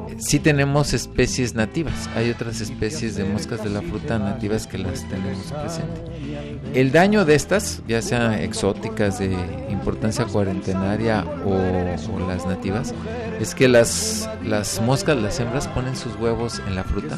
Sí tenemos especies nativas, hay otras especies de moscas de la fruta nativas que las tenemos presentes. El daño de estas, ya sean exóticas de importancia cuarentenaria o las nativas, es que las moscas, las hembras, ponen sus huevos en la fruta.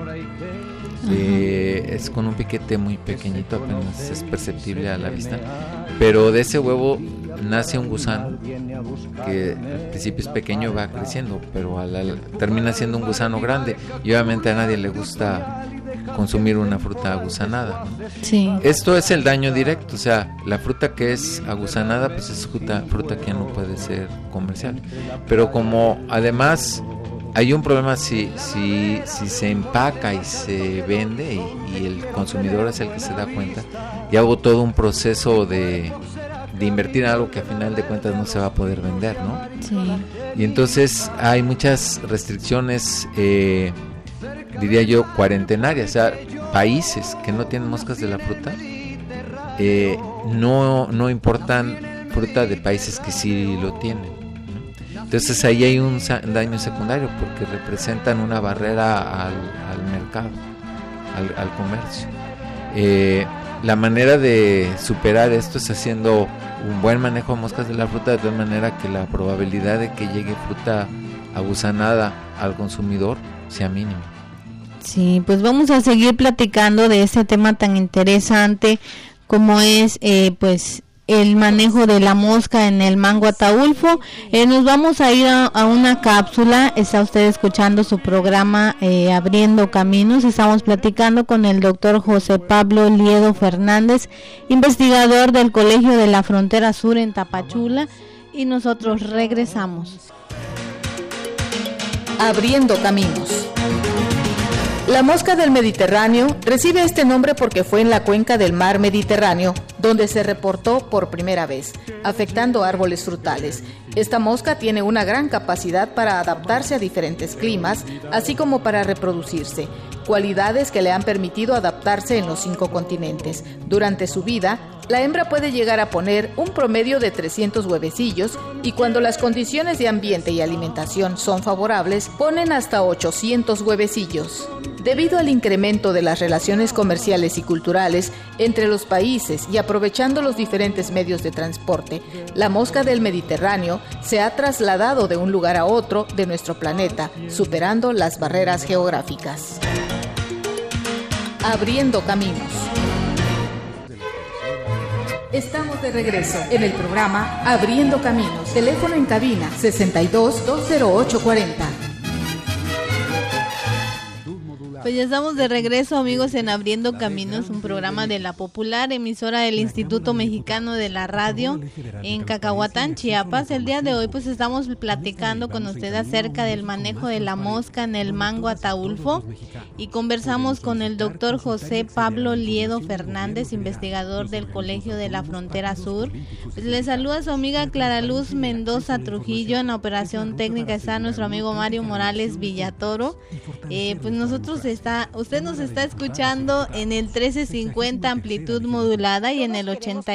Es con un piquete muy pequeñito, apenas es perceptible a la vista, pero de ese huevo nace un gusano que al principio es pequeño, va creciendo, pero termina siendo un gusano grande, y obviamente a nadie le gusta consumir una fruta agusanada, ¿no? Sí. Esto es el daño directo, o sea, la fruta que es agusanada pues es fruta que no puede ser comercial, pero como además hay un problema si se empaca y se vende y el consumidor es el que se da cuenta, y hago todo un proceso de invertir en algo que a final de cuentas no se va a poder vender, ¿no? Sí. Y entonces hay muchas restricciones, diría yo, cuarentenarias, o sea, países que no tienen moscas de la fruta, no importan fruta de países que sí lo tienen, ¿no? Entonces ahí hay un daño secundario porque representan una barrera al mercado, al comercio. La manera de superar esto es haciendo un buen manejo de moscas de la fruta, de tal manera que la probabilidad de que llegue fruta agusanada al consumidor sea mínima. Sí, pues vamos a seguir platicando de este tema tan interesante como es pues el manejo de la mosca en el mango ataulfo. Nos vamos a ir a una cápsula. Está usted escuchando su programa Abriendo Caminos. Estamos platicando con el doctor José Pablo Liedo Fernández, investigador del Colegio de la Frontera Sur en Tapachula, y nosotros regresamos. Abriendo Caminos. La mosca del Mediterráneo recibe este nombre porque fue en la cuenca del mar Mediterráneo donde se reportó por primera vez, afectando árboles frutales. Esta mosca tiene una gran capacidad para adaptarse a diferentes climas, así como para reproducirse, cualidades que le han permitido adaptarse en los 5 continentes. Durante su vida, la hembra puede llegar a poner un promedio de 300 huevecillos y cuando las condiciones de ambiente y alimentación son favorables, ponen hasta 800 huevecillos. Debido al incremento de las relaciones comerciales y culturales entre los países y aprovechando los diferentes medios de transporte, la mosca del Mediterráneo se ha trasladado de un lugar a otro de nuestro planeta, superando las barreras geográficas. Abriendo Caminos. Estamos de regreso en el programa Abriendo Caminos. Teléfono en cabina 62-208-40. Pues ya estamos de regreso, amigos, en Abriendo Caminos, un programa de la popular emisora del Instituto Mexicano de la Radio en Cacahuatán, Chiapas. El día de hoy pues estamos platicando con usted acerca del manejo de la mosca en el mango ataulfo y conversamos con el doctor José Pablo Liedo Fernández, investigador del Colegio de la Frontera Sur. Pues le saluda su amiga Clara Luz Mendoza Trujillo. En la operación técnica está nuestro amigo Mario Morales Villatoro. Pues usted nos está escuchando en el 1350 amplitud modulada y en el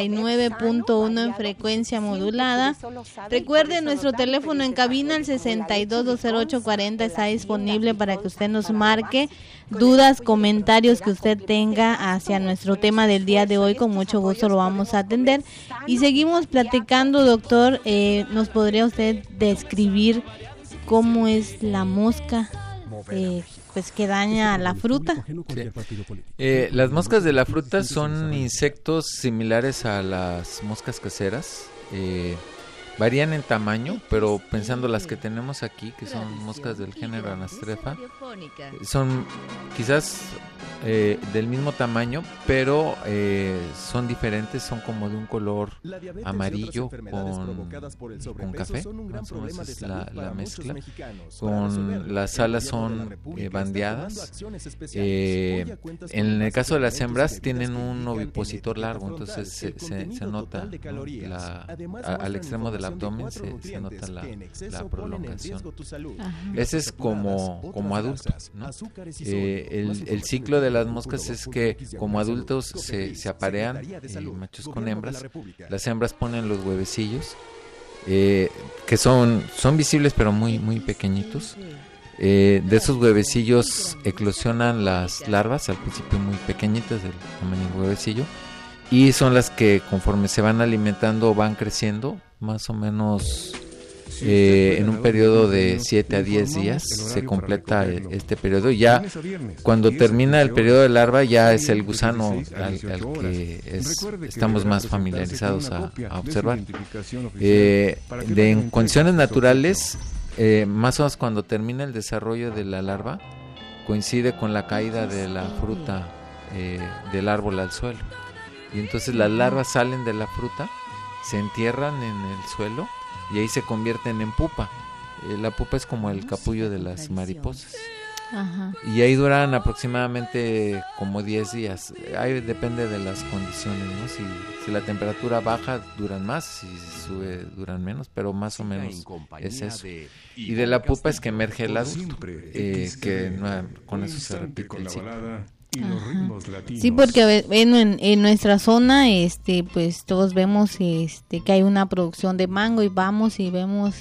89.1 en frecuencia modulada. Recuerde, nuestro teléfono en cabina, el 62-208-40, está disponible para que usted nos marque dudas, comentarios que usted tenga hacia nuestro tema del día de hoy. Con mucho gusto lo vamos a atender. Y seguimos platicando, doctor. ¿Nos podría usted describir cómo es la mosca pues que daña la fruta? Sí. Las moscas de la fruta son insectos similares a las moscas caseras. Varían en tamaño, pero pensando las que tenemos aquí, que son moscas del género Anastrefa, son quizás del mismo tamaño, pero son diferentes, son como de un color amarillo con café, más o menos es la mezcla, con las alas son bandeadas. En el caso de las hembras tienen un ovipositor largo, entonces se nota, ¿no? Al extremo del abdomen se nota la prolongación. Ese es como adultos, ¿no? El ciclo de las moscas es que como adultos se aparean, machos con hembras. Las hembras ponen los huevecillos, que son visibles pero muy muy pequeñitos. De esos huevecillos eclosionan las larvas, al principio muy pequeñitas del tamaño del huevecillo, y son las que conforme se van alimentando van creciendo, más o menos en un periodo de 7 a 10 días se completa este periodo. Ya cuando termina el periodo de larva ya es el gusano al que estamos más familiarizados a observar. En condiciones naturales, más o menos cuando termina el desarrollo de la larva, coincide con la caída de la fruta del árbol al suelo. Y entonces las larvas salen de la fruta, se entierran en el suelo y ahí se convierten en pupa. La pupa es como el capullo de las mariposas. Ajá. Y ahí duran aproximadamente como 10 días. Ahí depende de las condiciones, ¿no? Si la temperatura baja duran más, si sube duran menos, pero más o menos es eso. Y de la pupa es que emerge el adulto, con eso se repite el ciclo. Sí, porque bueno, en nuestra zona pues todos vemos que hay una producción de mango y vamos y vemos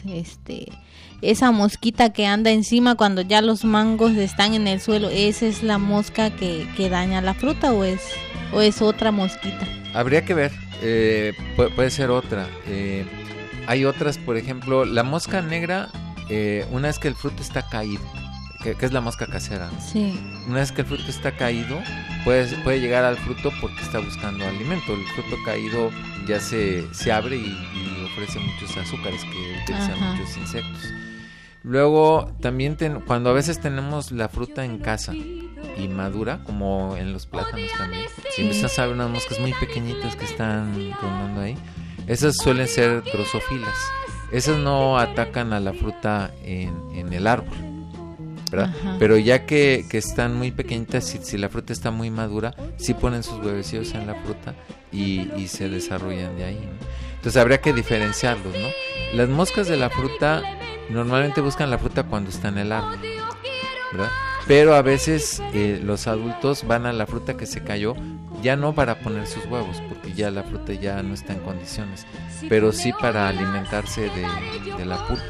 esa mosquita que anda encima cuando ya los mangos están en el suelo. ¿Esa es la mosca que daña la fruta o es otra mosquita? Habría que ver, puede ser otra. Hay otras, por ejemplo, la mosca negra, una vez que el fruto está caído, que es la mosca casera, ¿no? Sí. Una vez que el fruto está caído, puede llegar al fruto porque está buscando alimento. El fruto caído ya se abre y ofrece muchos azúcares que utilizan muchos insectos. Luego también cuando a veces tenemos la fruta en casa y madura, como en los plátanos también, si empiezas a ver unas moscas muy pequeñitas que están rondando ahí, esas suelen ser drosófilas. Esas no atacan a la fruta en el árbol, ¿verdad? Pero ya que están muy pequeñitas, si la fruta está muy madura, sí ponen sus huevecillos en la fruta y se desarrollan de ahí, ¿no? Entonces habría que diferenciarlos, ¿no? Las moscas de la fruta normalmente buscan la fruta cuando está en el árbol, ¿verdad? Pero a veces los adultos van a la fruta que se cayó, ya no para poner sus huevos, porque ya la fruta ya no está en condiciones, pero sí para alimentarse de la pulpa.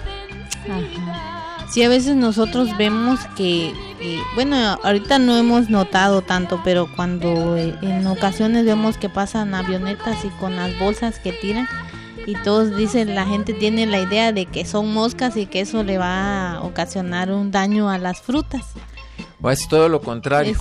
Ajá. Sí, a veces nosotros vemos que, bueno, ahorita no hemos notado tanto, pero cuando en ocasiones vemos que pasan avionetas y con las bolsas que tiran, y todos dicen, la gente tiene la idea de que son moscas y que eso le va a ocasionar un daño a las frutas. Pues todo lo contrario.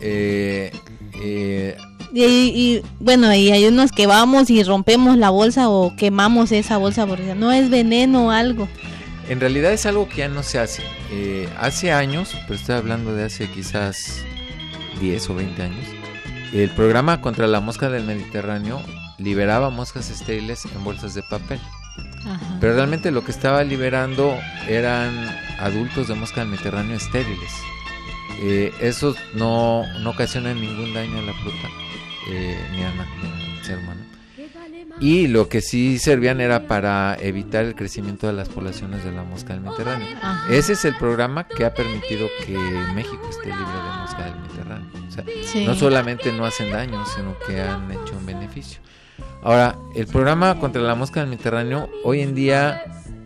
Y bueno, y hay unos que vamos y rompemos la bolsa o quemamos esa bolsa porque no es veneno o algo. En realidad es algo que ya no se hace. Hace años, pero estoy hablando de hace quizás 10 o 20 años, el programa contra la mosca del Mediterráneo liberaba moscas estériles en bolsas de papel. Ajá. Pero realmente lo que estaba liberando eran adultos de mosca del Mediterráneo estériles. Esos no ocasionan ningún daño a la fruta, ni al ser humano. Y lo que sí servían era para evitar el crecimiento de las poblaciones de la mosca del Mediterráneo. Ajá. Ese es el programa que ha permitido que México esté libre de mosca del Mediterráneo. O sea, sí, no solamente no hacen daño, sino que han hecho un beneficio. Ahora, el programa contra la mosca del Mediterráneo, hoy en día,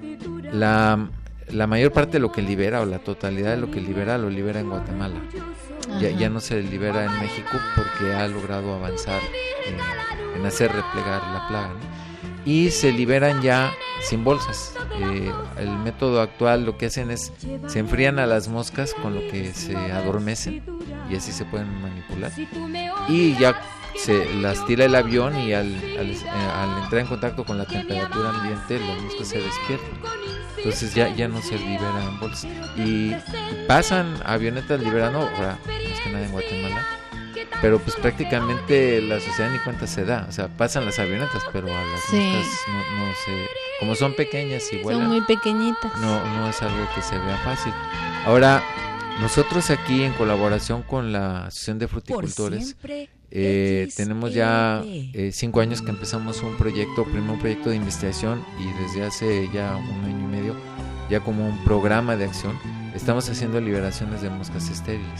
la mayor parte de lo que libera, o la totalidad de lo que libera, lo libera en Guatemala. Ya no se libera en México porque ha logrado avanzar en hacer replegar la plaga, ¿no? Y se liberan ya sin bolsas. El método actual lo que hacen es, se enfrían a las moscas con lo que se adormecen y así se pueden manipular. Y ya se las tira el avión y al entrar en contacto con la temperatura ambiente, las moscas se despiertan. Entonces ya no se liberan en bolsas. Y pasan avionetas liberando, ahora más que nada en Guatemala, pero pues prácticamente la sociedad ni cuenta se da. O sea, pasan las avionetas, pero a las moscas no se... Como son pequeñas y vuelan, son muy pequeñitas. No es algo que se vea fácil. Ahora, nosotros aquí en colaboración con la Asociación de Fruticultores tenemos ya 5 años que empezamos primero un proyecto de investigación, y desde hace ya 1 año y medio ya como un programa de acción estamos haciendo liberaciones de moscas estériles.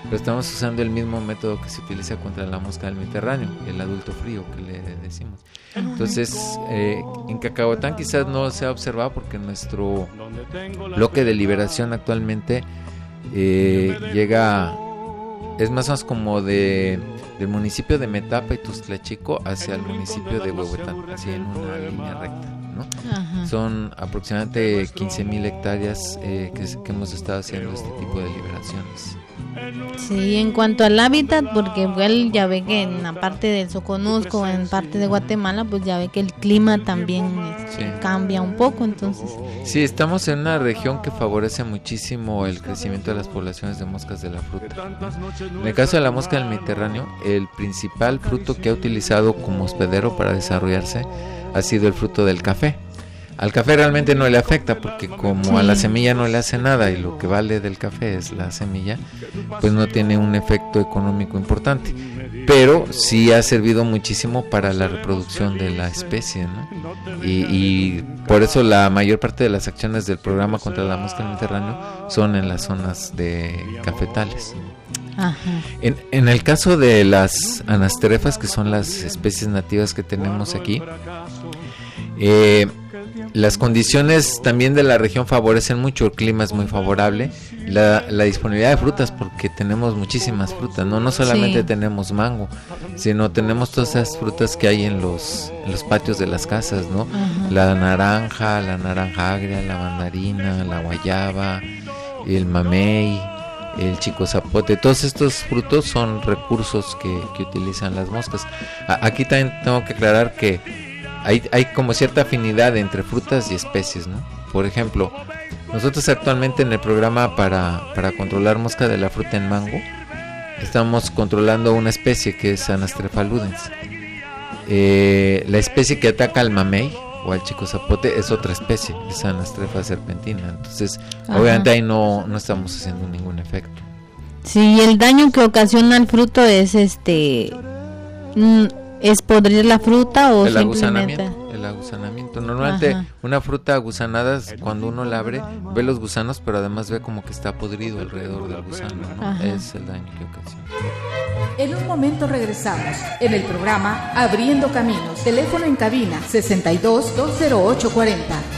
pero estamos usando el mismo método que se utiliza contra la mosca del Mediterráneo, el adulto frío que le decimos. Entonces, en Cacahuatán quizás no se ha observado porque nuestro bloque de liberación actualmente llega, es más o menos como del municipio de Metapa y Tuxtlachico hacia el municipio de Huehuetán, así en una línea recta, ¿no? Son aproximadamente 15,000 hectáreas que hemos estado haciendo este tipo de liberaciones. Sí, en cuanto al hábitat, porque igual ya ve que en la parte del Soconusco, en parte de Guatemala, pues ya ve que el clima también cambia un poco, entonces. Sí, estamos en una región que favorece muchísimo el crecimiento de las poblaciones de moscas de la fruta. En el caso de la mosca del Mediterráneo, el principal fruto que ha utilizado como hospedero para desarrollarse ha sido el fruto del café. Al café realmente no le afecta porque como a la semilla no le hace nada y lo que vale del café es la semilla, pues no tiene un efecto económico importante, pero sí ha servido muchísimo para la reproducción de la especie, ¿no? Y por eso la mayor parte de las acciones del programa contra la mosca del Mediterráneo son en las zonas de cafetales. En el caso de las anastrefas, que son las especies nativas que tenemos aquí, las condiciones también de la región favorecen mucho, el clima es muy favorable, la disponibilidad de frutas, porque tenemos muchísimas frutas, no solamente tenemos mango, sino tenemos todas esas frutas que hay en los patios de las casas, ¿no? La naranja agria, la mandarina, la guayaba, el mamey, el chico zapote, todos estos frutos son recursos que utilizan las moscas. Aquí también tengo que aclarar que hay como cierta afinidad entre frutas y especies, ¿no? Por ejemplo, nosotros actualmente en el programa para controlar mosca de la fruta en mango, estamos controlando una especie que es Anastrefa ludens. La especie que ataca al mamey o al chico zapote es otra especie, es Anastrefa serpentina. Entonces, obviamente ahí no estamos haciendo ningún efecto. Sí, el daño que ocasiona el fruto es ¿es podrir la fruta o simplemente? El aguzanamiento. Normalmente una fruta aguzanada, cuando uno la abre, ve los gusanos, pero además ve como que está podrido alrededor del gusano, ¿no? Es el daño que ocasiona. En un momento regresamos en el programa Abriendo Caminos. Teléfono en cabina 62-208-40.